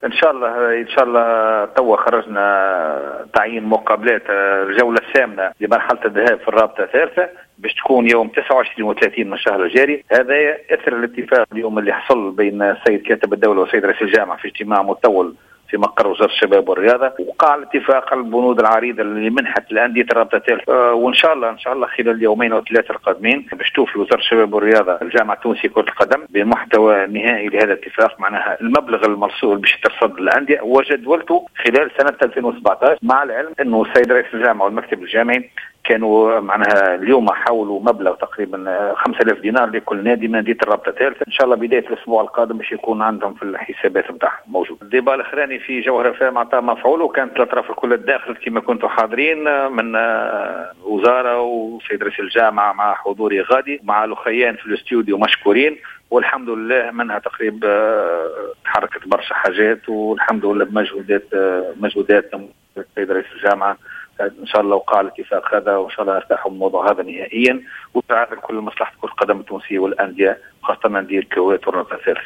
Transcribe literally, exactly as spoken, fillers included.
ان شاء الله ان شاء الله توا خرجنا تعيين مقابلات الجوله الثامنه لمرحله الذهاب في الرابطه الثالثه باش تكون يوم تسعة وعشرين وثلاثين من الشهر الجاري. هذا اثر الاتفاق اليوم اللي حصل بين السيد كاتب الدوله والسيد رئيس الجامعه في اجتماع مطول في مقر وزاره الشباب والرياضه، وقع الاتفاق على البنود العريضه اللي منحت الانديه الرابطه الثالثه. أه وان شاء الله ان شاء الله خلال اليومين او ثلاثه القادمين باش توفي وزاره الشباب والرياضه الجامعه التونسيه كره القدم بمحتوى نهائي لهذا الاتفاق، معناها المبلغ المرسول باش ترصد الانديه وجدولته خلال سنه ألفين وسبعة عشر، مع العلم انه السيد رئيس الجامعه والمكتب الجامعي كانوا معناها اليوم حولوا مبلغ تقريبا خمسة آلاف دينار لكل نادي من انديه الرابطه الثالثه. ان شاء الله بدايه الاسبوع القادم باش يكون عندهم في الحسابات نتاعهم موجود. الديبا الاخراني في جوهره فهم معناتها مفعول، وكانت الاطراف الكل الداخل كما كنتوا حاضرين من وزاره وسيد رئيس الجامعه مع حضوري غادي مع الاخيان في الاستوديو مشكورين، والحمد لله منها تقريبا تحركت برشا حاجات، والحمد لله بمجهودات مجهودات السيد رئيس الجامعه ان شاء الله وقع الاتفاق هذا، وان شاء الله نرتاحوا من الموضوع هذا نهائيا، وتعادل كل مصلحه كره القدم التونسيه والانديه خاصه انديه الكويت والرابطه الثالثه.